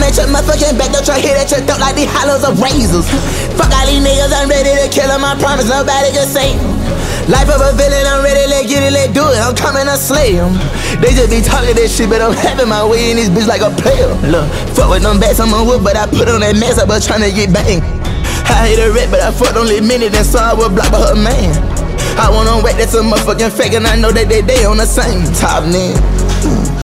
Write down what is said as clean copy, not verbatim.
come at your motherfucking back, don't try hit at your throat like these hollows of razors. Fuck all these niggas, I'm ready to kill them, I promise nobody can save them. Life of a villain, I'm ready, let's get it, let's do it, I'm coming to slay them. They just be talking that shit, but I'm having my way in this bitch like a player. Look, fuck with them bats, I'm on wood, but I put on that mask, I was tryna get banged. I hate a rat, but I fucked only a minute, and so I was blocked by her man. I want on whack, that's a motherfucking fake, and I know that they on the same top, nigga.